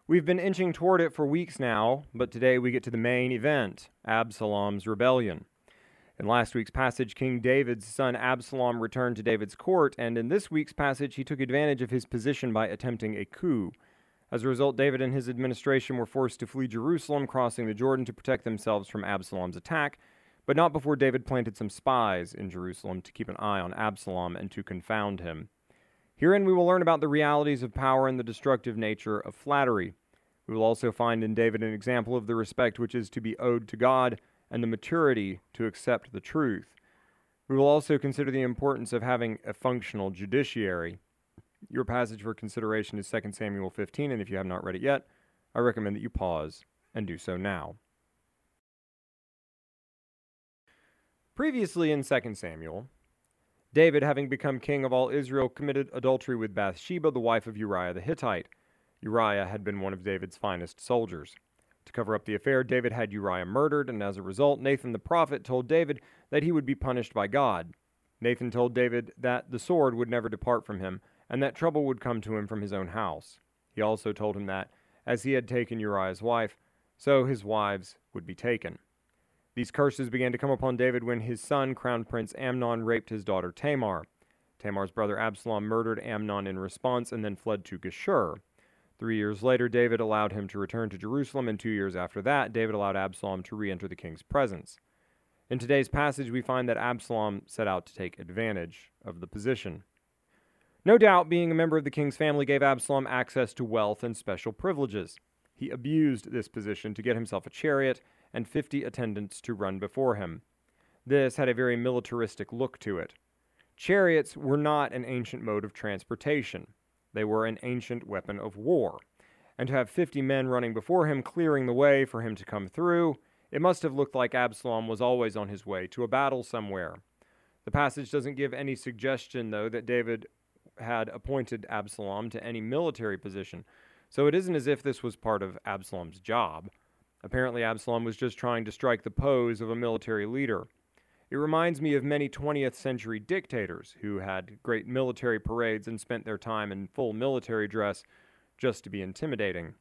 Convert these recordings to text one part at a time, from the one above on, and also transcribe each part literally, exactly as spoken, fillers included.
We've been inching toward it for weeks now, but today we get to the main event, Absalom's rebellion. In last week's passage, King David's son Absalom returned to David's court, and in this week's passage, he took advantage of his position by attempting a coup. As a result, David and his administration were forced to flee Jerusalem, crossing the Jordan to protect themselves from Absalom's attack, but not before David planted some spies in Jerusalem to keep an eye on Absalom and to confound him. Herein we will learn about the realities of power and the destructive nature of flattery. We will also find in David an example of the respect which is to be owed to God and the maturity to accept the truth. We will also consider the importance of having a functional judiciary. Your passage for consideration is Second Samuel fifteen, and if you have not read it yet, I recommend that you pause and do so now. Previously in Second Samuel, David, having become king of all Israel, committed adultery with Bathsheba, the wife of Uriah the Hittite. Uriah had been one of David's finest soldiers. To cover up the affair, David had Uriah murdered, and as a result, Nathan the prophet told David that he would be punished by God. Nathan told David that the sword would never depart from him, and that trouble would come to him from his own house. He also told him that, as he had taken Uriah's wife, so his wives would be taken. These curses began to come upon David when his son, Crown Prince Amnon, raped his daughter Tamar. Tamar's brother Absalom murdered Amnon in response and then fled to Geshur. Three years later, David allowed him to return to Jerusalem, and two years after that, David allowed Absalom to re-enter the king's presence. In today's passage, we find that Absalom set out to take advantage of the position. No doubt, being a member of the king's family gave Absalom access to wealth and special privileges. He abused this position to get himself a chariot and fifty attendants to run before him. This had a very militaristic look to it. Chariots were not an ancient mode of transportation. They were an ancient weapon of war. And to have fifty men running before him, clearing the way for him to come through, it must have looked like Absalom was always on his way to a battle somewhere. The passage doesn't give any suggestion, though, that David had appointed Absalom to any military position, so it isn't as if this was part of Absalom's job. Apparently, Absalom was just trying to strike the pose of a military leader. It reminds me of many twentieth century dictators who had great military parades and spent their time in full military dress just to be intimidating.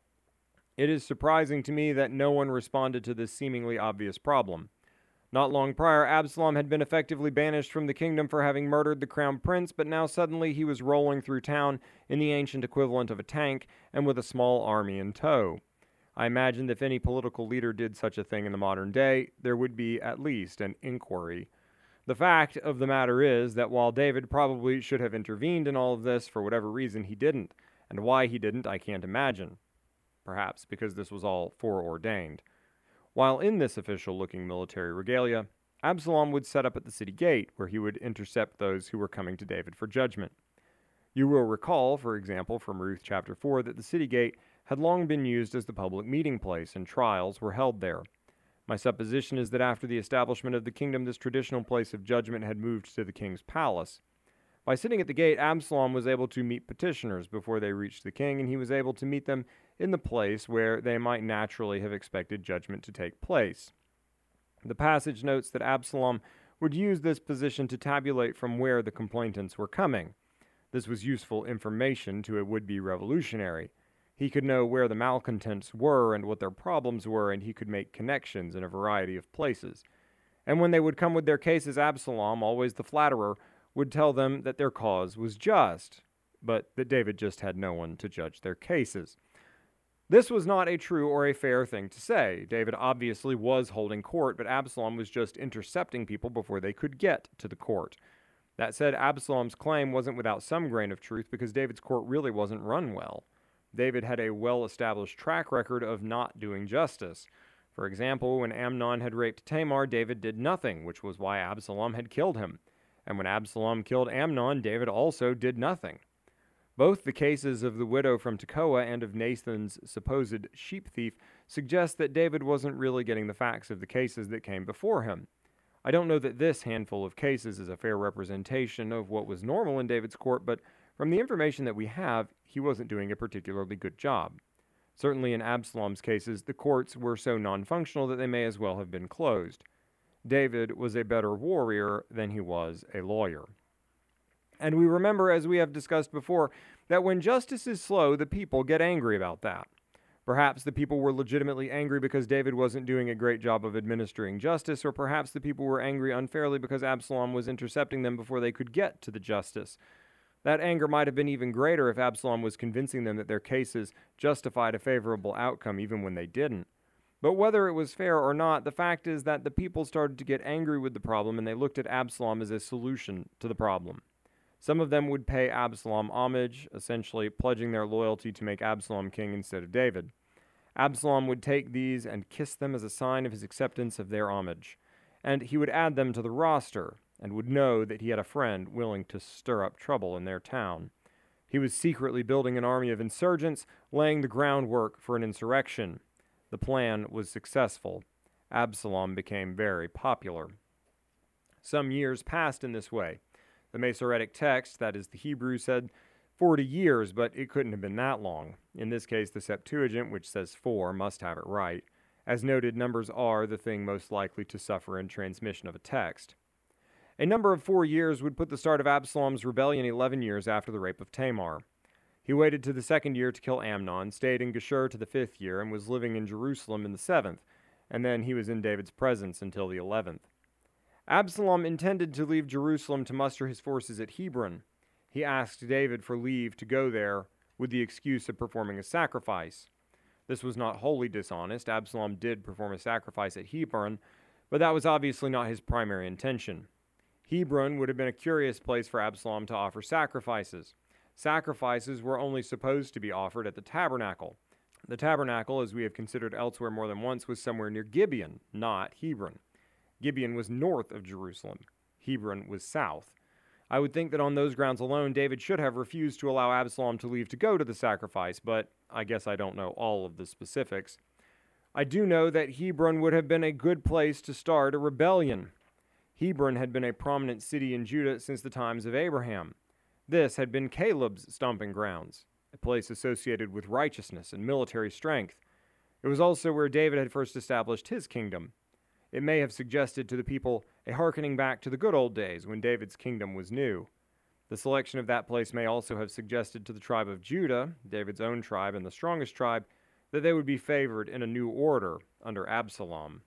It is surprising to me that no one responded to this seemingly obvious problem. Not long prior, Absalom had been effectively banished from the kingdom for having murdered the crown prince, but now suddenly he was rolling through town in the ancient equivalent of a tank and with a small army in tow. I imagine that if any political leader did such a thing in the modern day, there would be at least an inquiry. The fact of the matter is that while David probably should have intervened in all of this, for whatever reason he didn't, and why he didn't I can't imagine. Perhaps because this was all foreordained. While in this official-looking military regalia, Absalom would set up at the city gate, where he would intercept those who were coming to David for judgment. You will recall, for example, from Ruth chapter four, that the city gate had long been used as the public meeting place, and trials were held there. My supposition is that after the establishment of the kingdom, this traditional place of judgment had moved to the king's palace. By sitting at the gate, Absalom was able to meet petitioners before they reached the king, and he was able to meet them in the place where they might naturally have expected judgment to take place. The passage notes that Absalom would use this position to tabulate from where the complainants were coming. This was useful information to a would-be revolutionary. He could know where the malcontents were and what their problems were, and he could make connections in a variety of places. And when they would come with their cases, Absalom, always the flatterer, would tell them that their cause was just, but that David just had no one to judge their cases. This was not a true or a fair thing to say. David obviously was holding court, but Absalom was just intercepting people before they could get to the court. That said, Absalom's claim wasn't without some grain of truth, because David's court really wasn't run well. David had a well-established track record of not doing justice. For example, when Amnon had raped Tamar, David did nothing, which was why Absalom had killed him. And when Absalom killed Amnon, David also did nothing. Both the cases of the widow from Tekoa and of Nathan's supposed sheep thief suggest that David wasn't really getting the facts of the cases that came before him. I don't know that this handful of cases is a fair representation of what was normal in David's court, but from the information that we have, he wasn't doing a particularly good job. Certainly in Absalom's cases, the courts were so non-functional that they may as well have been closed. David was a better warrior than he was a lawyer. And we remember, as we have discussed before, that when justice is slow, the people get angry about that. Perhaps the people were legitimately angry because David wasn't doing a great job of administering justice, or perhaps the people were angry unfairly because Absalom was intercepting them before they could get to the justice. That anger might have been even greater if Absalom was convincing them that their cases justified a favorable outcome even when they didn't. But whether it was fair or not, the fact is that the people started to get angry with the problem, and they looked at Absalom as a solution to the problem. Some of them would pay Absalom homage, essentially pledging their loyalty to make Absalom king instead of David. Absalom would take these and kiss them as a sign of his acceptance of their homage, and he would add them to the roster, and would know that he had a friend willing to stir up trouble in their town. He was secretly building an army of insurgents, laying the groundwork for an insurrection. The plan was successful. Absalom became very popular. Some years passed in this way. The Masoretic text, that is the Hebrew, said forty years, but it couldn't have been that long. In this case, the Septuagint, which says four, must have it right. As noted, numbers are the thing most likely to suffer in transmission of a text. A number of four years would put the start of Absalom's rebellion eleven years after the rape of Tamar. He waited to the second year to kill Amnon, stayed in Geshur to the fifth year, and was living in Jerusalem in the seventh, and then he was in David's presence until the eleventh. Absalom intended to leave Jerusalem to muster his forces at Hebron. He asked David for leave to go there with the excuse of performing a sacrifice. This was not wholly dishonest. Absalom did perform a sacrifice at Hebron, but that was obviously not his primary intention. Hebron would have been a curious place for Absalom to offer sacrifices. Sacrifices were only supposed to be offered at the tabernacle. The tabernacle, as we have considered elsewhere more than once, was somewhere near Gibeon, not Hebron. Gibeon was north of Jerusalem. Hebron was south. I would think that on those grounds alone, David should have refused to allow Absalom to leave to go to the sacrifice, but I guess I don't know all of the specifics. I do know that Hebron would have been a good place to start a rebellion. Hebron had been a prominent city in Judah since the times of Abraham. This had been Caleb's stomping grounds, a place associated with righteousness and military strength. It was also where David had first established his kingdom. It may have suggested to the people a hearkening back to the good old days when David's kingdom was new. The selection of that place may also have suggested to the tribe of Judah, David's own tribe and the strongest tribe, that they would be favored in a new order under Absalom.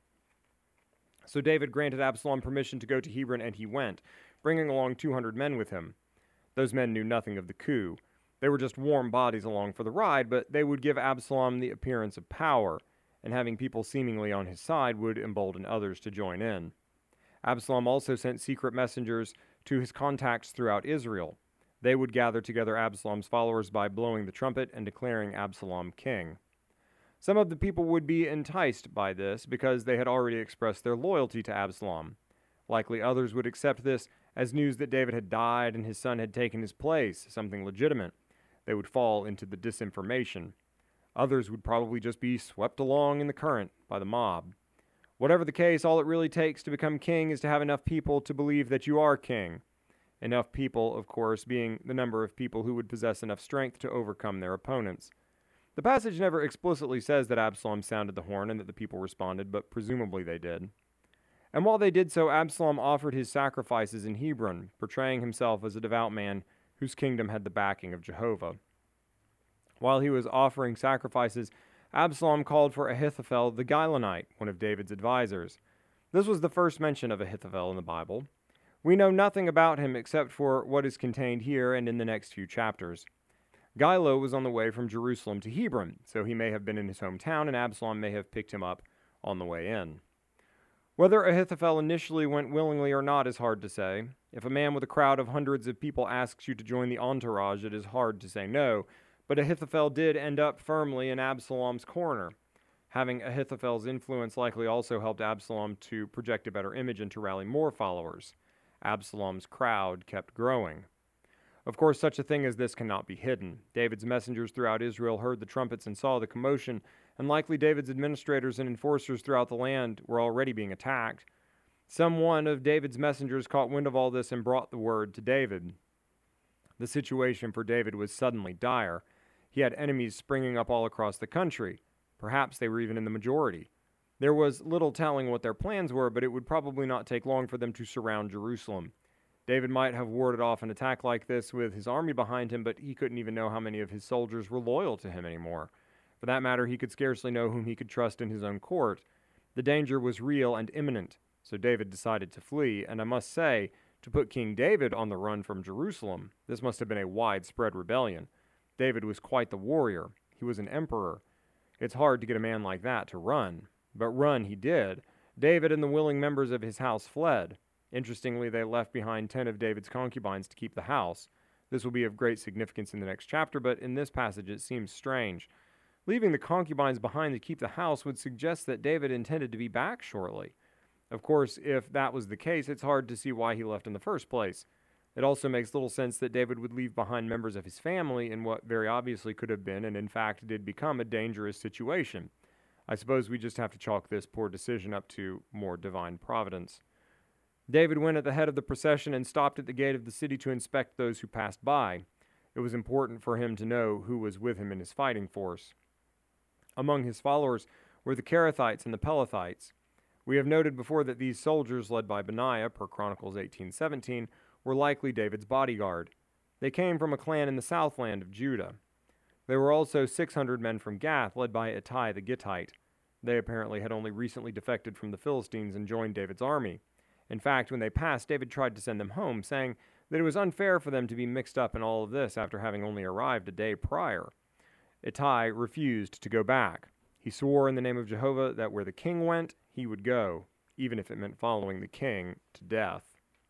So David granted Absalom permission to go to Hebron, and he went, bringing along two hundred men with him. Those men knew nothing of the coup. They were just warm bodies along for the ride, but they would give Absalom the appearance of power, and having people seemingly on his side would embolden others to join in. Absalom also sent secret messengers to his contacts throughout Israel. They would gather together Absalom's followers by blowing the trumpet and declaring Absalom king. Some of the people would be enticed by this because they had already expressed their loyalty to Absalom. Likely others would accept this as news that David had died and his son had taken his place, something legitimate. They would fall into the disinformation. Others would probably just be swept along in the current by the mob. Whatever the case, all it really takes to become king is to have enough people to believe that you are king. Enough people, of course, being the number of people who would possess enough strength to overcome their opponents. The passage never explicitly says that Absalom sounded the horn and that the people responded, but presumably they did. And while they did so, Absalom offered his sacrifices in Hebron, portraying himself as a devout man whose kingdom had the backing of Jehovah. While he was offering sacrifices, Absalom called for Ahithophel the Gilonite, one of David's advisors. This was the first mention of Ahithophel in the Bible. We know nothing about him except for what is contained here and in the next few chapters. Gilo was on the way from Jerusalem to Hebron, so he may have been in his hometown, and Absalom may have picked him up on the way in. Whether Ahithophel initially went willingly or not is hard to say. If a man with a crowd of hundreds of people asks you to join the entourage, it is hard to say no, but Ahithophel did end up firmly in Absalom's corner. Having Ahithophel's influence likely also helped Absalom to project a better image and to rally more followers. Absalom's crowd kept growing. Of course, such a thing as this cannot be hidden. David's messengers throughout Israel heard the trumpets and saw the commotion, and likely David's administrators and enforcers throughout the land were already being attacked. Some one of David's messengers caught wind of all this and brought the word to David. The situation for David was suddenly dire. He had enemies springing up all across the country. Perhaps they were even in the majority. There was little telling what their plans were, but it would probably not take long for them to surround Jerusalem. David might have warded off an attack like this with his army behind him, but he couldn't even know how many of his soldiers were loyal to him anymore. For that matter, he could scarcely know whom he could trust in his own court. The danger was real and imminent, so David decided to flee, and I must say, to put King David on the run from Jerusalem, this must have been a widespread rebellion. David was quite the warrior. He was an emperor. It's hard to get a man like that to run. But run he did. David and the willing members of his house fled. Interestingly, they left behind ten of David's concubines to keep the house. This will be of great significance in the next chapter, but in this passage it seems strange. Leaving the concubines behind to keep the house would suggest that David intended to be back shortly. Of course, if that was the case, it's hard to see why he left in the first place. It also makes little sense that David would leave behind members of his family in what very obviously could have been, and in fact did become, a dangerous situation. I suppose we just have to chalk this poor decision up to more divine providence. David went at the head of the procession and stopped at the gate of the city to inspect those who passed by. It was important for him to know who was with him in his fighting force. Among his followers were the Kerethites and the Pelethites. We have noted before that these soldiers, led by Benaiah, per Chronicles eighteen seventeen, were likely David's bodyguard. They came from a clan in the southland of Judah. There were also six hundred men from Gath, led by Ittai the Gittite. They apparently had only recently defected from the Philistines and joined David's army. In fact, when they passed, David tried to send them home, saying that it was unfair for them to be mixed up in all of this after having only arrived a day prior. Ittai refused to go back. He swore in the name of Jehovah that where the king went, he would go, even if it meant following the king to death.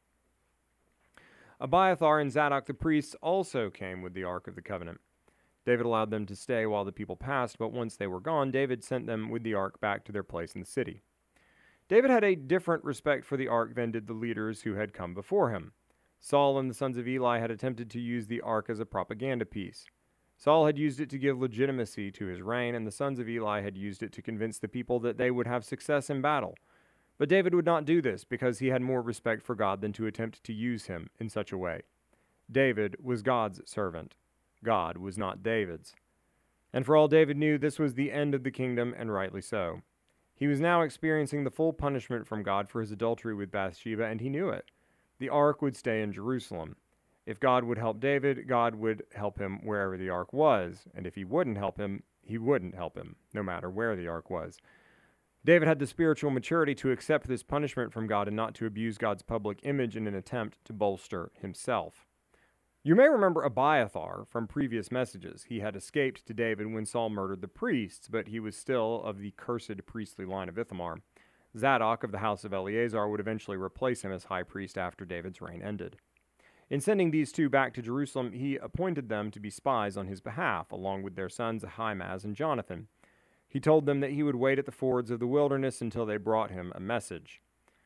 Abiathar and Zadok the priests also came with the Ark of the Covenant. David allowed them to stay while the people passed, but once they were gone, David sent them with the ark back to their place in the city. David had a different respect for the ark than did the leaders who had come before him. Saul and the sons of Eli had attempted to use the ark as a propaganda piece. Saul had used it to give legitimacy to his reign, and the sons of Eli had used it to convince the people that they would have success in battle. But David would not do this because he had more respect for God than to attempt to use him in such a way. David was God's servant. God was not David's. And for all David knew, this was the end of the kingdom, and rightly so. He was now experiencing the full punishment from God for his adultery with Bathsheba, and he knew it. The ark would stay in Jerusalem. If God would help David, God would help him wherever the ark was, and if he wouldn't help him, he wouldn't help him, no matter where the ark was. David had the spiritual maturity to accept this punishment from God and not to abuse God's public image in an attempt to bolster himself. You may remember Abiathar from previous messages. He had escaped to David when Saul murdered the priests, but he was still of the cursed priestly line of Ithamar. Zadok of the house of Eleazar would eventually replace him as high priest after David's reign ended. In sending these two back to Jerusalem, he appointed them to be spies on his behalf, along with their sons Ahimaaz and Jonathan. He told them that he would wait at the fords of the wilderness until they brought him a message.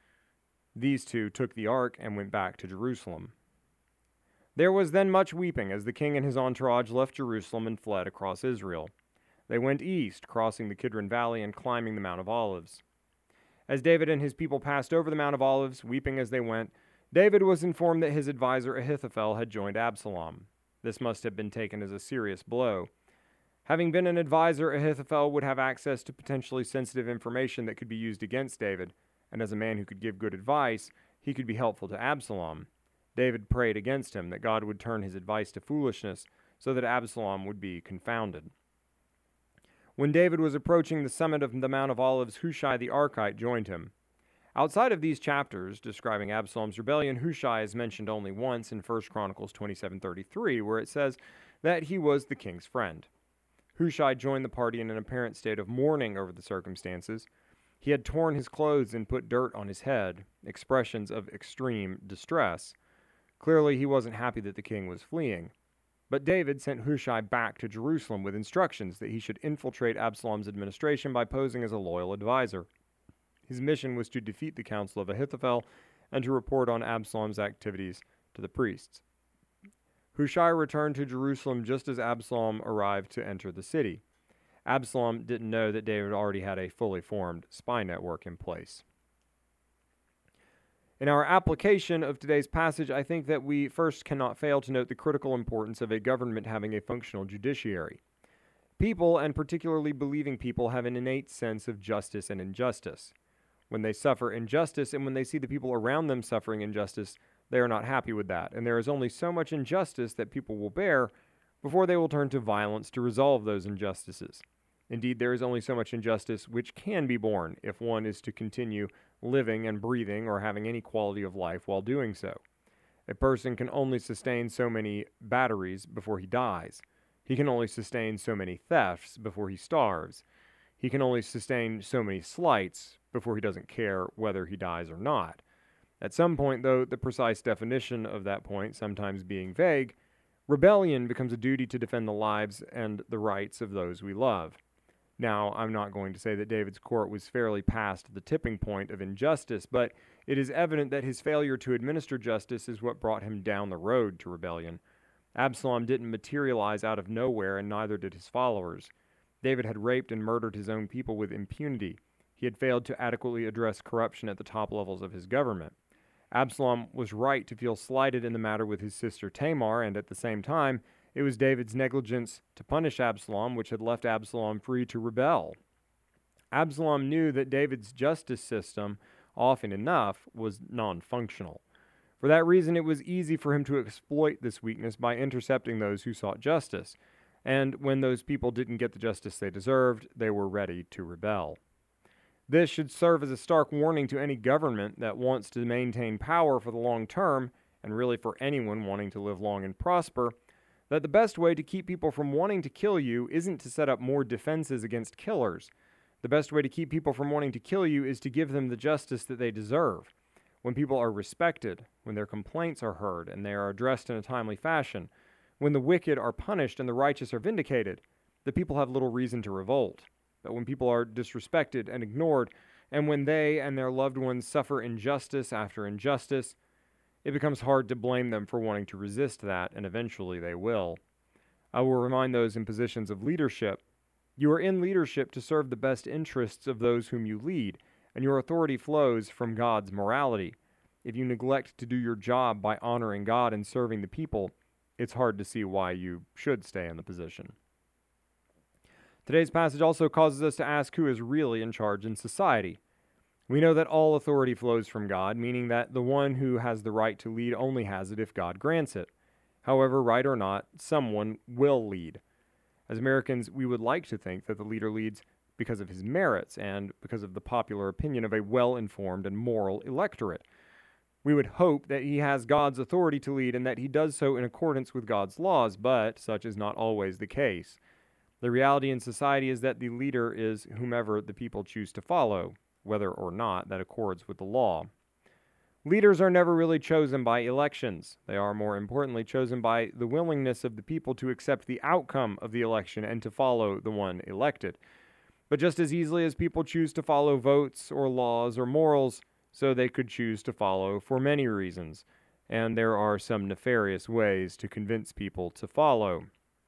These two took the ark and went back to Jerusalem. There was then much weeping as the king and his entourage left Jerusalem and fled across Israel. They went east, crossing the Kidron Valley and climbing the Mount of Olives. As David and his people passed over the Mount of Olives, weeping as they went, David was informed that his advisor Ahithophel had joined Absalom. This must have been taken as a serious blow. Having been an advisor, Ahithophel would have access to potentially sensitive information that could be used against David, and as a man who could give good advice, he could be helpful to Absalom. David prayed against him, that God would turn his advice to foolishness, so that Absalom would be confounded. When David was approaching the summit of the Mount of Olives, Hushai the Archite joined him. Outside of these chapters describing Absalom's rebellion, Hushai is mentioned only once in First Chronicles twenty-seven thirty-three, where it says that he was the king's friend. Hushai joined the party in an apparent state of mourning over the circumstances. He had torn his clothes and put dirt on his head, expressions of extreme distress. Clearly, he wasn't happy that the king was fleeing. But David sent Hushai back to Jerusalem with instructions that he should infiltrate Absalom's administration by posing as a loyal advisor. His mission was to defeat the council of Ahithophel and to report on Absalom's activities to the priests. Hushai returned to Jerusalem just as Absalom arrived to enter the city. Absalom didn't know that David already had a fully formed spy network in place. In our application of today's passage, I think that we first cannot fail to note the critical importance of a government having a functional judiciary. People, and particularly believing people, have an innate sense of justice and injustice. When they suffer injustice and when they see the people around them suffering injustice, they are not happy with that, and there is only so much injustice that people will bear before they will turn to violence to resolve those injustices. Indeed, there is only so much injustice which can be borne if one is to continue living and breathing or having any quality of life while doing so. A person can only sustain so many batteries before he dies. He can only sustain so many thefts before he starves. He can only sustain so many slights before he doesn't care whether he dies or not. At some point, though, the precise definition of that point sometimes being vague, rebellion becomes a duty to defend the lives and the rights of those we love. Now, I'm not going to say that David's court was fairly past the tipping point of injustice, but it is evident that his failure to administer justice is what brought him down the road to rebellion. Absalom didn't materialize out of nowhere, and neither did his followers. David had raped and murdered his own people with impunity. He had failed to adequately address corruption at the top levels of his government. Absalom was right to feel slighted in the matter with his sister Tamar, and at the same time, it was David's negligence to punish Absalom which had left Absalom free to rebel. Absalom knew that David's justice system, often enough, was non-functional. For that reason, it was easy for him to exploit this weakness by intercepting those who sought justice, and when those people didn't get the justice they deserved, they were ready to rebel. This should serve as a stark warning to any government that wants to maintain power for the long term, and really for anyone wanting to live long and prosper, that the best way to keep people from wanting to kill you isn't to set up more defenses against killers. The best way to keep people from wanting to kill you is to give them the justice that they deserve. When people are respected, when their complaints are heard and they are addressed in a timely fashion, when the wicked are punished and the righteous are vindicated, the people have little reason to revolt. But when people are disrespected and ignored, and when they and their loved ones suffer injustice after injustice, it becomes hard to blame them for wanting to resist that, and eventually they will. I will remind those in positions of leadership, you are in leadership to serve the best interests of those whom you lead, and your authority flows from God's morality. If you neglect to do your job by honoring God and serving the people, it's hard to see why you should stay in the position. Today's passage also causes us to ask who is really in charge in society. We know that all authority flows from God, meaning that the one who has the right to lead only has it if God grants it. However, right or not, someone will lead. As Americans, we would like to think that the leader leads because of his merits and because of the popular opinion of a well-informed and moral electorate. We would hope that he has God's authority to lead and that he does so in accordance with God's laws, but such is not always the case. The reality in society is that the leader is whomever the people choose to follow, whether or not that accords with the law. Leaders are never really chosen by elections. They are, more importantly, chosen by the willingness of the people to accept the outcome of the election and to follow the one elected. But just as easily as people choose to follow votes or laws or morals, so they could choose to follow for many reasons, and there are some nefarious ways to convince people to follow.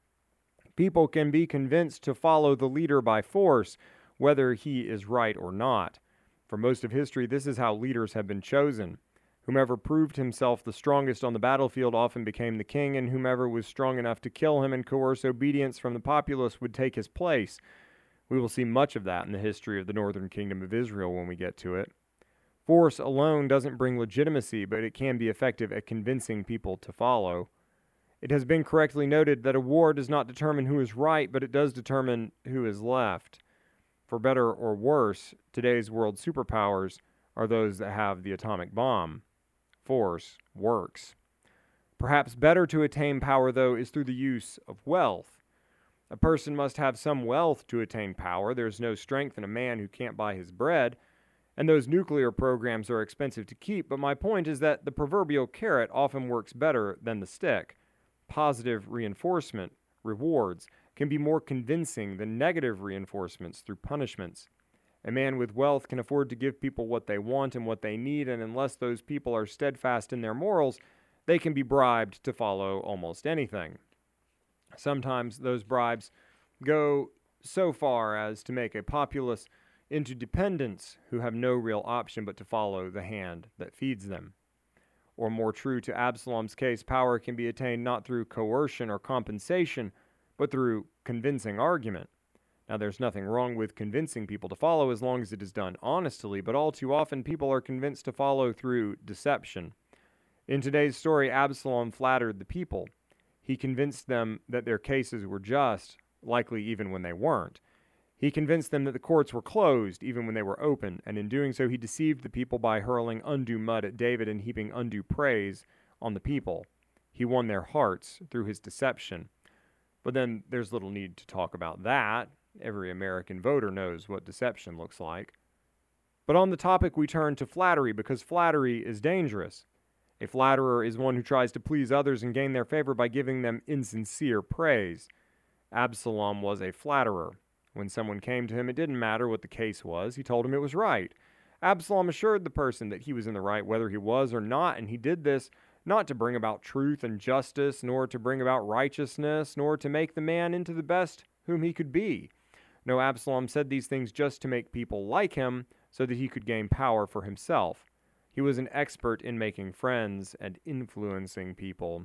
People can be convinced to follow the leader by force, whether he is right or not. For most of history, this is how leaders have been chosen. Whomever proved himself the strongest on the battlefield often became the king, and whomever was strong enough to kill him and coerce obedience from the populace would take his place. We will see much of that in the history of the northern kingdom of Israel when we get to it. Force alone doesn't bring legitimacy, but it can be effective at convincing people to follow. It has been correctly noted that a war does not determine who is right, but it does determine who is left. For better or worse, today's world superpowers are those that have the atomic bomb. Force works. Perhaps better to attain power, though, is through the use of wealth. A person must have some wealth to attain power. There's no strength in a man who can't buy his bread. And those nuclear programs are expensive to keep, but my point is that the proverbial carrot often works better than the stick. Positive reinforcement, rewards, can be more convincing than negative reinforcements through punishments. A man with wealth can afford to give people what they want and what they need, and unless those people are steadfast in their morals, they can be bribed to follow almost anything. Sometimes those bribes go so far as to make a populace into dependents who have no real option but to follow the hand that feeds them. Or more true to Absalom's case, power can be attained not through coercion or compensation, but through convincing argument. Now, there's nothing wrong with convincing people to follow as long as it is done honestly, but all too often people are convinced to follow through deception. In today's story, Absalom flattered the people. He convinced them that their cases were just, likely even when they weren't. He convinced them that the courts were closed, even when they were open, and in doing so he deceived the people by hurling undue mud at David and heaping undue praise on the people. He won their hearts through his deception. But then there's little need to talk about that. Every American voter knows what deception looks like. But on the topic, we turn to flattery, because flattery is dangerous. A flatterer is one who tries to please others and gain their favor by giving them insincere praise. Absalom was a flatterer. When someone came to him, it didn't matter what the case was. He told him it was right. Absalom assured the person that he was in the right, whether he was or not, and he did this not to bring about truth and justice, nor to bring about righteousness, nor to make the man into the best whom he could be. No, Absalom said these things just to make people like him, so that he could gain power for himself. He was an expert in making friends and influencing people.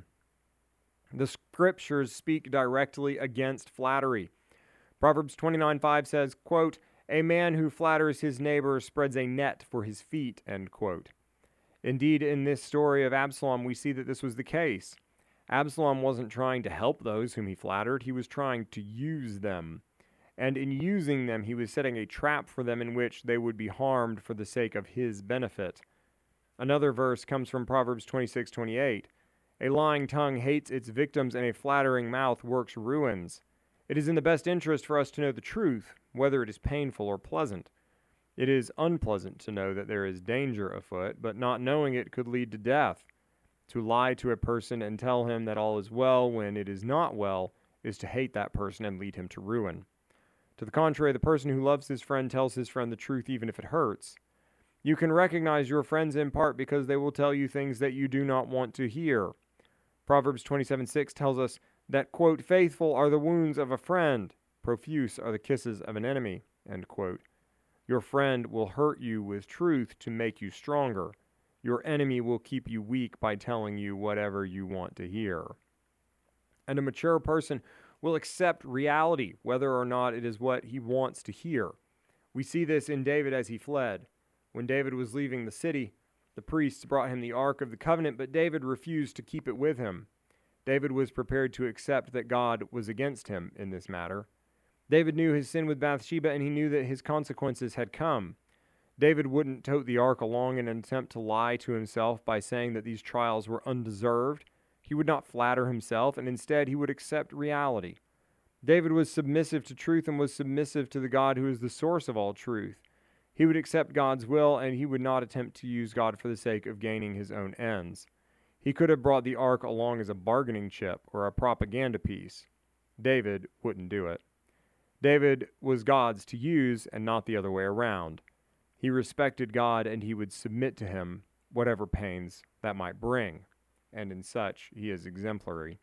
The scriptures speak directly against flattery. Proverbs twenty-nine five says, quote, "A man who flatters his neighbor spreads a net for his feet," end quote. Indeed, in this story of Absalom, we see that this was the case. Absalom wasn't trying to help those whom he flattered. He was trying to use them. And in using them, he was setting a trap for them in which they would be harmed for the sake of his benefit. Another verse comes from Proverbs twenty-six twenty-eight. "A lying tongue hates its victims, and a flattering mouth works ruins." It is in the best interest for us to know the truth, whether it is painful or pleasant. It is unpleasant to know that there is danger afoot, but not knowing it could lead to death. To lie to a person and tell him that all is well when it is not well is to hate that person and lead him to ruin. To the contrary, the person who loves his friend tells his friend the truth even if it hurts. You can recognize your friends in part because they will tell you things that you do not want to hear. Proverbs twenty-seven six tells us that, quote, "Faithful are the wounds of a friend, profuse are the kisses of an enemy," end quote. Your friend will hurt you with truth to make you stronger. Your enemy will keep you weak by telling you whatever you want to hear. And a mature person will accept reality, whether or not it is what he wants to hear. We see this in David as he fled. When David was leaving the city, the priests brought him the Ark of the Covenant, but David refused to keep it with him. David was prepared to accept that God was against him in this matter. David knew his sin with Bathsheba, and he knew that his consequences had come. David wouldn't tote the ark along in an attempt to lie to himself by saying that these trials were undeserved. He would not flatter himself, and instead he would accept reality. David was submissive to truth and was submissive to the God who is the source of all truth. He would accept God's will, and he would not attempt to use God for the sake of gaining his own ends. He could have brought the ark along as a bargaining chip or a propaganda piece. David wouldn't do it. David was God's to use and not the other way around. He respected God, and he would submit to him, whatever pains that might bring, and in such he is exemplary.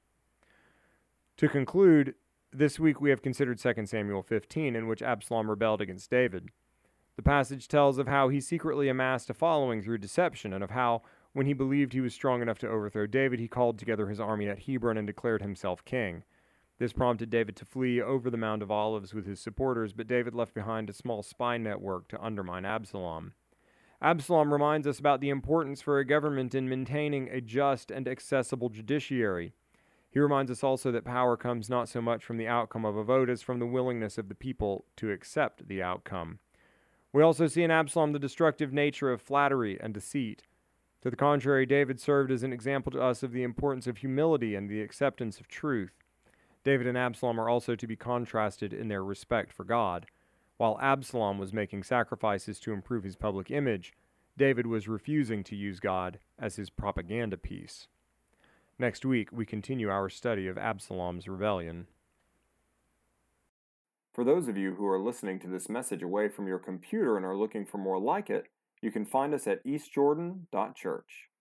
To conclude, this week we have considered Second Samuel fifteen, in which Absalom rebelled against David. The passage tells of how he secretly amassed a following through deception, and of how, when he believed he was strong enough to overthrow David, he called together his army at Hebron and declared himself king. This prompted David to flee over the Mount of Olives with his supporters, but David left behind a small spy network to undermine Absalom. Absalom reminds us about the importance for a government in maintaining a just and accessible judiciary. He reminds us also that power comes not so much from the outcome of a vote as from the willingness of the people to accept the outcome. We also see in Absalom the destructive nature of flattery and deceit. To the contrary, David served as an example to us of the importance of humility and the acceptance of truth. David and Absalom are also to be contrasted in their respect for God. While Absalom was making sacrifices to improve his public image, David was refusing to use God as his propaganda piece. Next week, we continue our study of Absalom's rebellion. For those of you who are listening to this message away from your computer and are looking for more like it, you can find us at east jordan dot church.